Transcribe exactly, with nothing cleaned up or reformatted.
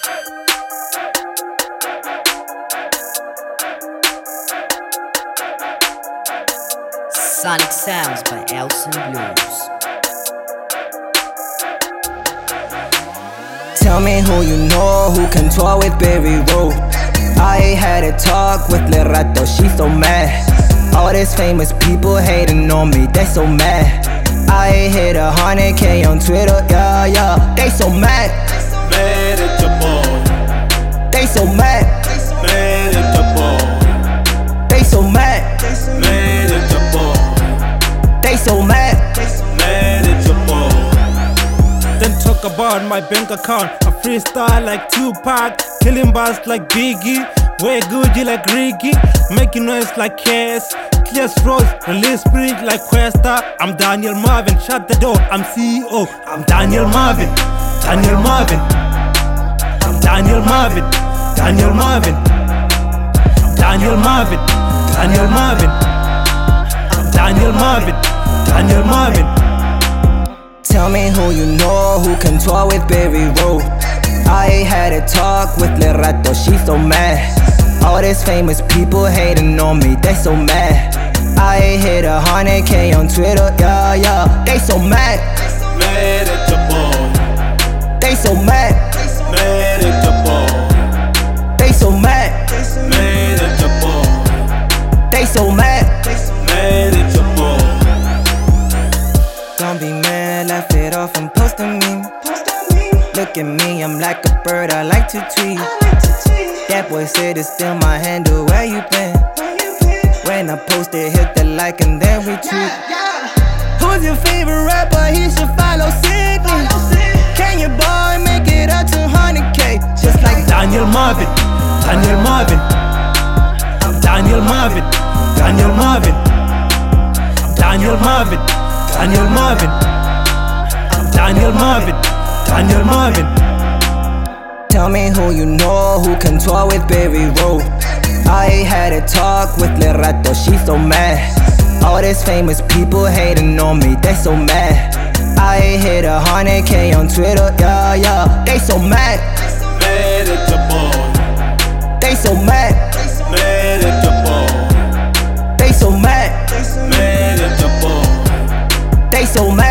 Sonic Sounds by Elson Blues. Tell me who you know who can tour with Berry Road. I had a talk with Lil Rato, she's so mad. All these famous people hating on me, they so mad. I hit a hundred K on Twitter, yeah, yeah. They so mad. Mad at your boy. They so mad. Mad at your boy. They so mad. Mad at your boy. They so mad. Mad at your boy. Then talk about my bank account. I freestyle like Tupac, killing bars like Biggie, wear Gucci like Ricky, making noise like Cass, clear strokes, release spirit like Questa. I'm Daniel Marvin, shut the door, I'm C E O. I'm Daniel Marvin, Daniel Marvin. I'm Daniel Marvin, Daniel Marvin. I'm Daniel Marvin, Daniel Marvin. I'm Daniel Marvin, Daniel Marvin. Tell me who you know who can tour with Berry Road. I had a talk with Lil Rato, she's so mad. All these famous people hating on me, they so mad. I hit a hundred K on Twitter, yeah, yeah. They so mad. Mad at your boy. They so mad. Mad at your boy. They so mad. Mad at your boy. They so mad. Mad at your boy. Don't be mad, laugh it off and post a meme. Look at me, I'm like a bird, I like to tweet. That boy said it's still my handle, where you been? When I post it, hit the like and then retweet. Who's your favorite rapper? He should follow Sydney. Can your boy make it up to one hundred K? Just like Daniel Marvin, Daniel Marvin. I'm Daniel Marvin, Daniel Marvin. I'm Daniel Marvin, Daniel Marvin. I'm Daniel Marvin, Daniel Marvin. Tell me who you know who can tour with Berry Road. I had a talk with Lil Rato, she's so mad. All these famous people hating on me, they so mad. I hit a hundred K on Twitter, yeah, yeah. They so mad. Mad at your boy. They so mad. Mad at your boy. They so mad. Mad at your boy. They so mad.